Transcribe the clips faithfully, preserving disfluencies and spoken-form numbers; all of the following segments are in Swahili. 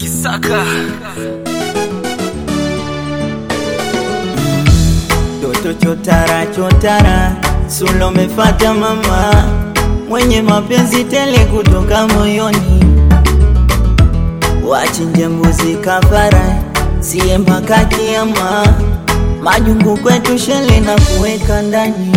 Kisaka Toto chotara chotara Sulo mefata mama Mwenye mapenzi tele kutoka moyoni. Wachinje mbuzi kafara siye mpaka kiyama. Majungu kwetu shele na kuweka ndani.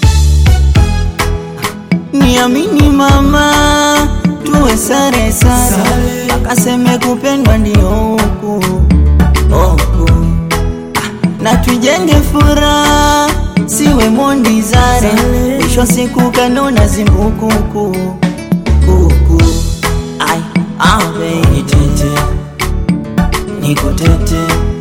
Niamini mama tuwe sare sare Akaseme kupendwa ndio huku huku Na tujenge furaha siwe mondi zare. Mwisho siku kanona zimbukuku kuku. Ai awe nitete nikutete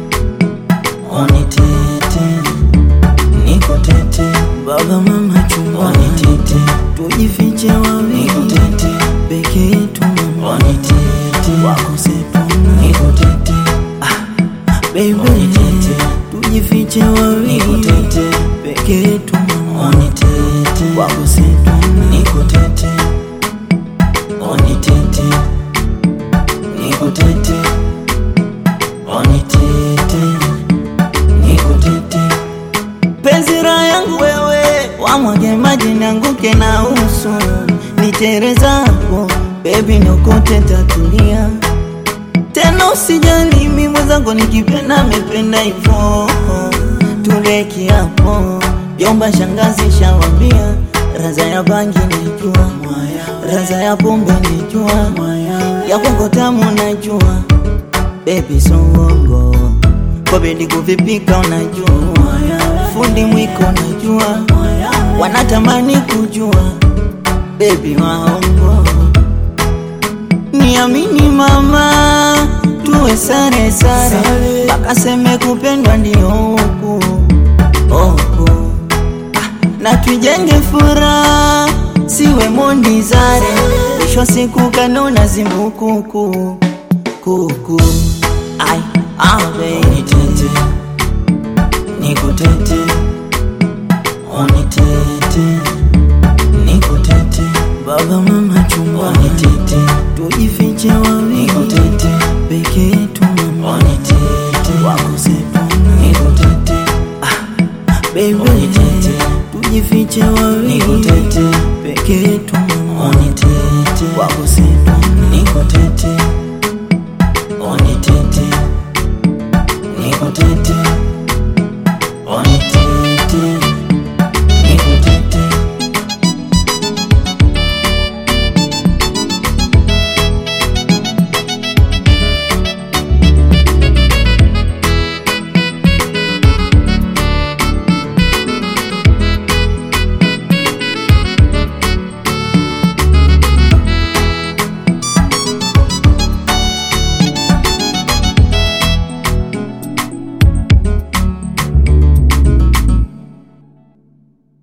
onitete nikutete baba mama chumba onitete tujifiche wawili nikutete peke yetu mama onitete wakusetuna nikutete ah baby onitete tujifiche wawili nikutete peke yetu mama onitete wakusetuna nikutete onitete nikutete onitete nikutete penzi raha yangu wewe wamwage maji nianguke na uso nitere zako baby nyokote tatulia tena usijali mimi mwenzangu nikipenda mependa hivyo tuleki hapo yomba shangazi shawambia raza ya bangi najua raza ya pombe najua ya kwangu tamu najua baby songo kwa bendi kuvipika unajua fundi mwiko najua wanatamani kujua baby waongo. Niamini mama tuwe sare sare Akaseme kupendwa ndio huku huku Na tujenge furaha siwe mondi zare. Mwisho siku kanona zimbukuku kuku. Ai awe nitete nikutete onitete nikutete baba mama chumba onitete tujifiche wawili nikutete